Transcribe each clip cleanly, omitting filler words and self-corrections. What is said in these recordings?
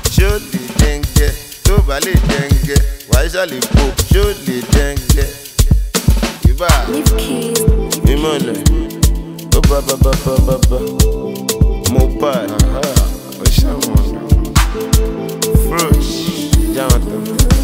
ṣó lè dẹ́ngẹ́ tó bá lè dẹ́ngẹ́ wàá ṣàlè po ṣó lè dẹ́ngẹ́. Ìbá mímọ̀lẹ̀ ó bá mo bá ó ṣàwọn fresh jáwọn tó.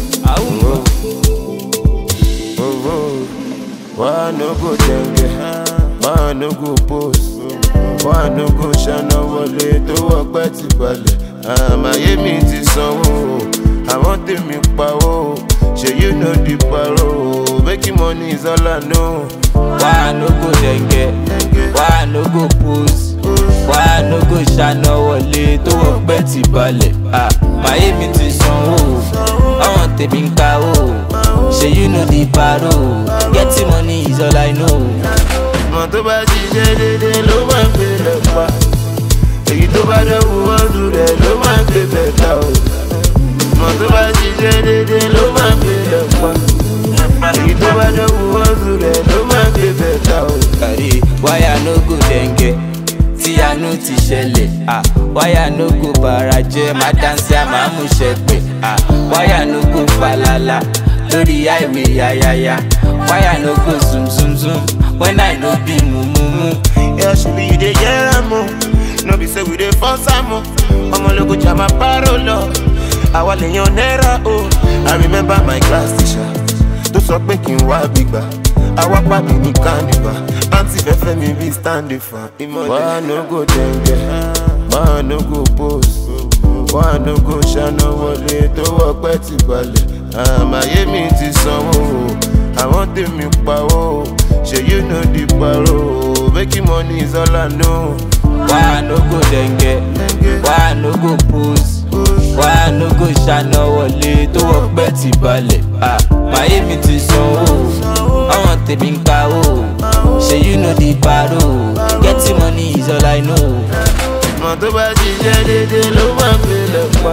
Why no go denge? Why no go post? Why no go ṣáná wọlé tó wọ́pẹ́ ti balẹ̀? Àmàyé mi ti sanwó, àwọn tèmi pawó. Ṣé you know the paro? Making money is all I know. Why no go denge? Why no go post? Why no go ṣáná wọlé tó wọ́pẹ́ ti balẹ̀? Àmàyé mi ti sanwó, àwọn tèmi pawó. Ṣé you know the paro? Getting money is all I know. Mọ̀ tó bá jíjẹ́ dédé ló máa ń gbé lẹ́pa. Èyí tó bá dẹ́wù wọ́ọ̀dù rẹ̀ ló máa ń gbé bẹ̀ta o. Mọ̀ tó bá jíjẹ́ dédé ló máa ń gbé lẹ́pa. Èyí tó bá dẹ́wù wọ́ọ̀dù rẹ̀ ló máa ń gbé bẹ̀ta o. Kàrí wáyà no go denge tí àánú ti ṣẹlẹ̀. Wáyà no go bàrà jẹ́ má dáńsí àmà mú ṣẹ̀pẹ̀. Wáyà no go falala lórí highway yáyáyá. Wáyà no go zoom zoom zoom when I no be mumu. Yeah, she be you dey hear am o. No be say we dey force am o. Ọmọ ológo jama paro lọ. Àwa lèèyàn náírà o. I remember my class teacher tó sọ pé kí n wá gbígbà. Àwa pàdé ní carnival. Àǹtí fẹ́fẹ́ mi bí standing fan. Why no go denge? Why no go post? Why no go ṣáná wọlé tó wọ́pẹ́ ti balẹ̀? Àmàyé mi ti sanwó, àwọn tèmi pawó. Ṣé you know the paro? Making money is all I know. Why no go denge? Why no go post? Why no go ṣáná wọlé tó wọ́pẹ́ ti balẹ̀? Àmàyé mi ti sanwó, àwọn tèmi pawó. Ṣé you know the paro? Getting money is all I know. Mọ̀ tó bá jíjẹ́ dédé ló máa ń gbé lẹ́pa.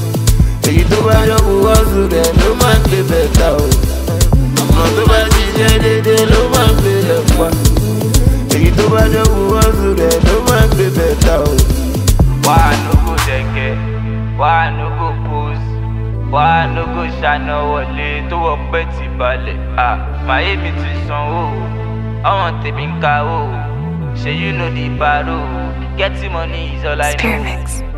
Èyí tó bá yọ̀wù wọ́ọ̀dù rẹ̀ ló máa ń gbé bẹ̀ta o. Mọ̀ tó bá jíjẹ́ dédé ló máa ń gbé lẹ́pa. Èyí tó bá yọ̀wù wọ́ọ̀dù rẹ̀ ló máa ń gbé bẹ̀ta o. Why no go denge? Why no go post? Why no go ṣáná wọlé tó wọ́pẹ́ ti balẹ̀? Àmàyé mi ti sanwó, àwọn tèmi kawó. Ṣé you know the paro? Getting money is all I know.